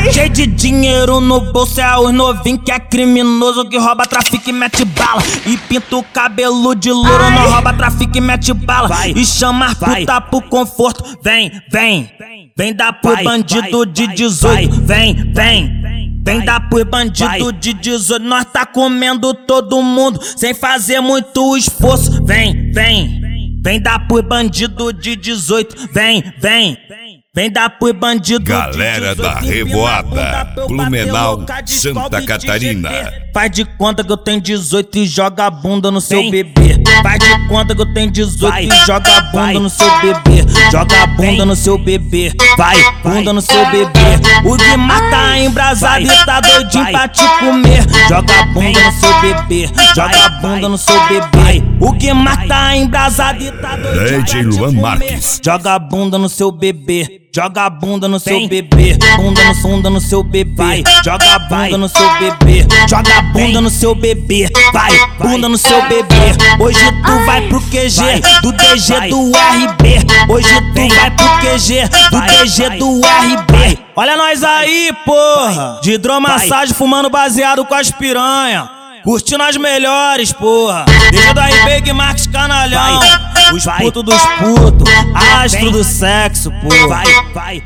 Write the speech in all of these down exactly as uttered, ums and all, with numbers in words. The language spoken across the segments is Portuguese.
Cheio de dinheiro no bolso, é os novinhos que é criminoso, que rouba, trafica e mete bala. E pinta o cabelo de louro, não rouba, trafica e mete bala. Vai. E chama as puta pro conforto. Vem, vem, vem dar pro vai, bandido vai, de dezoito. Vai, vem, vem. Vem dar pro bandido vai. de dezoito, nós tá comendo todo mundo sem fazer muito esforço. Vem, vem, vem dar pro bandido de dezoito. Vem, vem, vem dar pro bandido Galera de dezoito. Galera da Revoada, Blumenau, Santa Catarina. Faz de conta que eu tenho dezoito e joga a bunda no seu vem. bebê. Faz de conta que eu tenho dezoito vai. e joga a bunda vai. no seu bebê. Joga a bunda vem. no seu bebê. Vai, bunda no seu bebê. O Guimar tá embrasado e tá doidinho vai. pra te comer. Joga a bunda no seu bebê. Joga a bunda no seu bebê. O Guimar tá embrasado e tá doidinho D J Luan Marques. Joga a bunda no seu bebê. Joga a bunda no seu bebê. Bunda no bunda no seu bebê. Joga a bunda no seu bebê. Joga a bunda no seu bebê. Vai, bunda no seu bebê. Hoje tu vai pro Q G do D G do R B. Hoje tu vai pro Q G do D G do R B. Olha nós aí, porra. De hidromassagem fumando baseado com as piranha. Curtindo as melhores, porra. Deixa do R B, Marques Canalhão. Os putos dos putos, astro do sexo, porra. Vai, vai,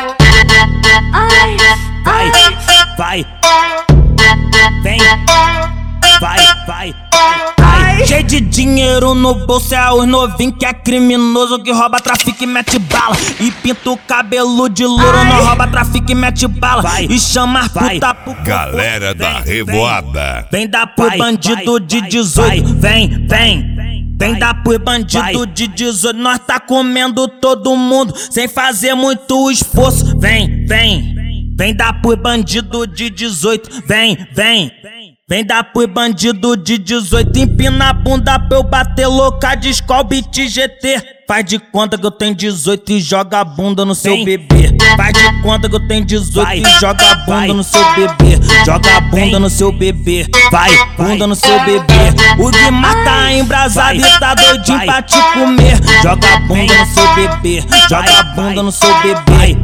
vai, vai, vem, vai, vai, vai. Cheio de dinheiro no bolso, é os novinhos que é criminoso, que rouba, trafica e mete bala. E pinta o cabelo de louro, não rouba, trafica e mete bala. Vai. E chama as puta pro Galera da Revoada. Vem dar pro bandido de dezoito. Vem, vem. Vem dar pro bandido de dezoito, nós tá comendo todo mundo sem fazer muito esforço. Vem, vem, vem dar pro bandido de dezoito. Vem, vem, vem dar pro bandido de dezoito. Empina a bunda pra eu bater louca de Skol Beat G T. Faz de conta que eu tenho dezoito e joga a bunda no seu bebê. Faz de conta que eu tenho dezoito vai. e joga a bunda vai. no seu bebê. Joga a bunda no seu bebê. Vai, bunda no seu bebê. O Guimar tá embrasado vai. e tá doidinho vai. pra te comer. Joga a bunda no seu bebê. Joga a bunda no seu bebê.